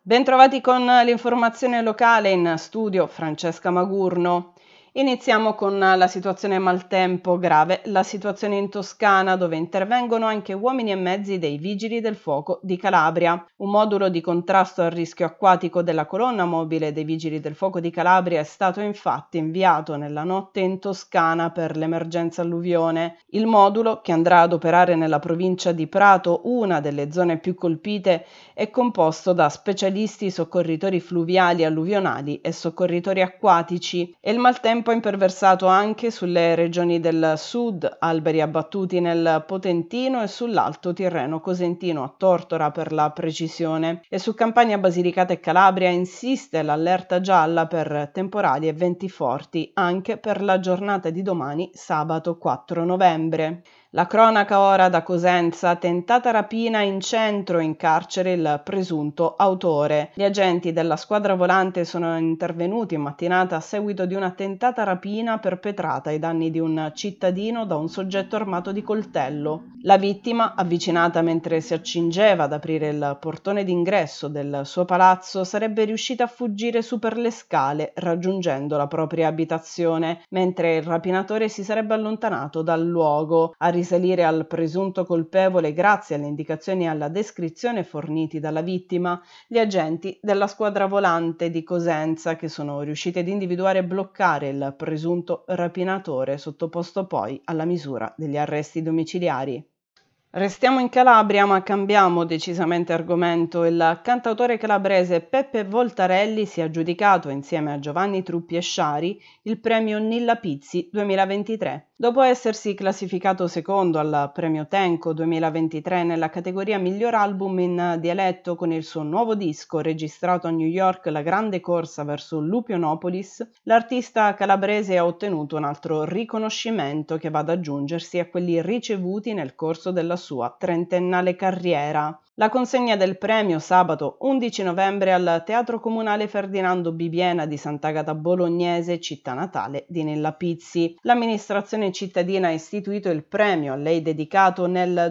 Bentrovati con l'informazione locale, in studio Francesca Magurno. Iniziamo con la situazione maltempo grave, la situazione in Toscana, dove intervengono anche uomini e mezzi dei Vigili del Fuoco di Calabria. Un modulo di contrasto al rischio acquatico della colonna mobile dei Vigili del Fuoco di Calabria è stato infatti inviato nella notte in Toscana per l'emergenza alluvione. Il modulo, che andrà ad operare nella provincia di Prato, una delle zone più colpite, è composto da specialisti soccorritori fluviali alluvionali e soccorritori acquatici, e il maltempo ha imperversato anche sulle regioni del sud, alberi abbattuti nel Potentino e sull'Alto Tirreno Cosentino, a Tortora per la precisione, e su Campania, Basilicata e Calabria insiste l'allerta gialla per temporali e venti forti anche per la giornata di domani, sabato 4 novembre. La cronaca ora da Cosenza: tentata rapina in centro, in carcere il presunto autore. Gli agenti della squadra volante sono intervenuti in mattinata a seguito di una tentata rapina perpetrata ai danni di un cittadino da un soggetto armato di coltello. La vittima, avvicinata mentre si accingeva ad aprire il portone d'ingresso del suo palazzo, sarebbe riuscita a fuggire su per le scale, raggiungendo la propria abitazione, mentre il rapinatore si sarebbe allontanato dal luogo. A risalire al presunto colpevole, grazie alle indicazioni e alla descrizione forniti dalla vittima, gli agenti della squadra volante di Cosenza, che sono riusciti ad individuare e bloccare il presunto rapinatore, sottoposto poi alla misura degli arresti domiciliari. Restiamo in Calabria, ma cambiamo decisamente argomento. Il cantautore calabrese Peppe Voltarelli si è aggiudicato, insieme a Giovanni Truppi e Sciari, il premio Nilla Pizzi 2023. Dopo essersi classificato secondo al premio Tenco 2023 nella categoria miglior album in dialetto con il suo nuovo disco registrato a New York, La grande corsa verso Lupionopolis, l'artista calabrese ha ottenuto un altro riconoscimento che va ad aggiungersi a quelli ricevuti nel corso della sua trentennale carriera. La consegna del premio sabato 11 novembre al Teatro Comunale Ferdinando Bibbiena di Sant'Agata Bolognese, città natale di Nilla Pizzi. L'amministrazione cittadina ha istituito il premio a lei dedicato nel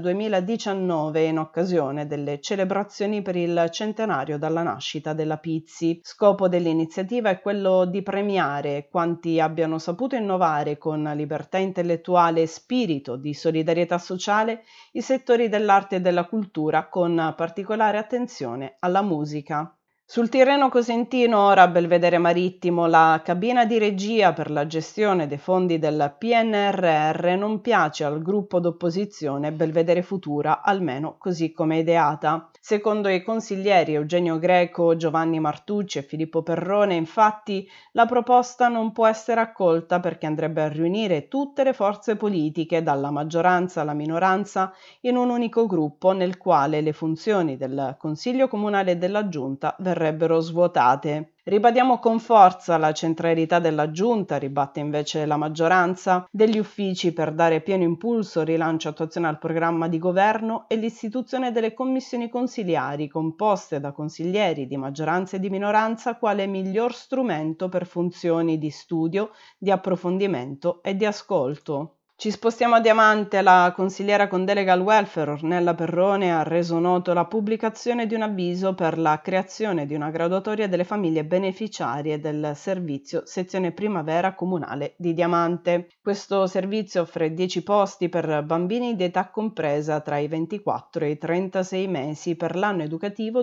2019 in occasione delle celebrazioni per il centenario dalla nascita della Pizzi. Scopo dell'iniziativa è quello di premiare quanti abbiano saputo innovare con libertà intellettuale e spirito di solidarietà sociale i settori dell'arte e della cultura, con particolare attenzione alla musica. Sul Tirreno Cosentino, ora a Belvedere Marittimo, la cabina di regia per la gestione dei fondi del PNRR non piace al gruppo d'opposizione Belvedere Futura, almeno così come ideata. Secondo i consiglieri Eugenio Greco, Giovanni Martucci e Filippo Perrone, infatti, la proposta non può essere accolta perché andrebbe a riunire tutte le forze politiche, dalla maggioranza alla minoranza, in un unico gruppo nel quale le funzioni del Consiglio Comunale e della Giunta verrebbero svuotate. Ribadiamo con forza la centralità della Giunta, ribatte invece la maggioranza, degli uffici per dare pieno impulso, rilancio e attuazione al programma di governo e l'istituzione delle commissioni consiliari composte da consiglieri di maggioranza e di minoranza quale miglior strumento per funzioni di studio, di approfondimento e di ascolto. Ci spostiamo a Diamante. La consigliera con delega al welfare Ornella Perrone ha reso noto la pubblicazione di un avviso per la creazione di una graduatoria delle famiglie beneficiarie del servizio sezione primavera comunale di Diamante. Questo servizio offre 10 posti per bambini di età compresa tra i 24 e i 36 mesi per l'anno educativo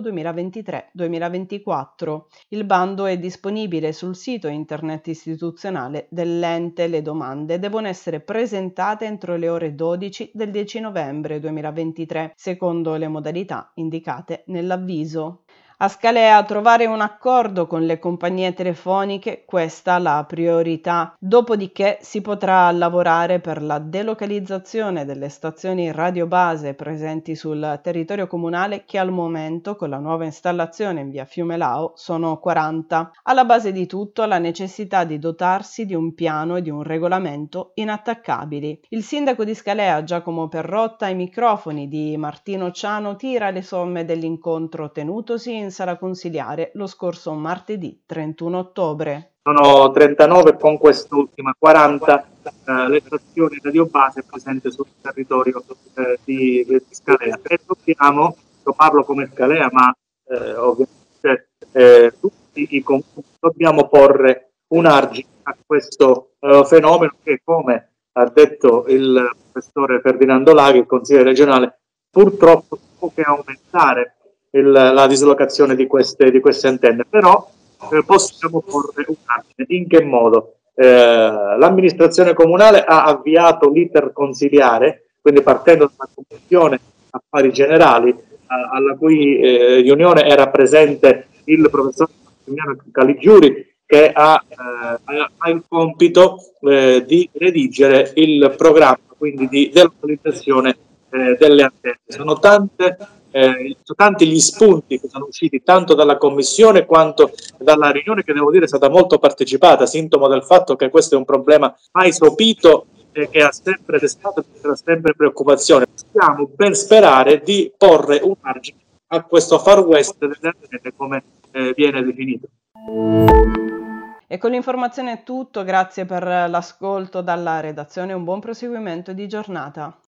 2023-2024. Il bando è disponibile sul sito internet istituzionale dell'ente. Le domande devono essere presentate entro le ore 12 del 10 novembre 2023, secondo le modalità indicate nell'avviso. A Scalea trovare un accordo con le compagnie telefoniche, questa la priorità. Dopodiché si potrà lavorare per la delocalizzazione delle stazioni radiobase presenti sul territorio comunale, che al momento, con la nuova installazione in via Fiumelao, sono 40. Alla base di tutto la necessità di dotarsi di un piano e di un regolamento inattaccabili. Il sindaco di Scalea, Giacomo Perrotta, ai microfoni di Martino Ciano, tira le somme dell'incontro tenutosi in sala consiliare lo scorso martedì 31 ottobre. Sono 39 con quest'ultima 40 le stazioni radiobase presenti sul territorio di Scalea. E dobbiamo, io parlo come Scalea, ma ovviamente comuni dobbiamo porre un argine a questo fenomeno che, come ha detto il professore Ferdinando Laghi, il consigliere regionale, purtroppo può che aumentare la dislocazione di queste antenne, però possiamo porre un argine. In che modo? L'amministrazione comunale ha avviato l'iter consiliare, quindi partendo dalla commissione affari generali, alla cui riunione era presente il professor Massimiliano Caligiuri, che ha il compito di redigere il programma, quindi di delocalizzazione delle antenne. Sono tanti gli spunti che sono usciti tanto dalla commissione quanto dalla riunione, che devo dire è stata molto partecipata, sintomo del fatto che questo è un problema mai sopito e che ha sempre destato sempre preoccupazione. Stiamo per sperare di porre un margine a questo far west delle antenne, come viene definito. E con l'informazione è tutto, grazie per l'ascolto dalla redazione, un buon proseguimento di giornata.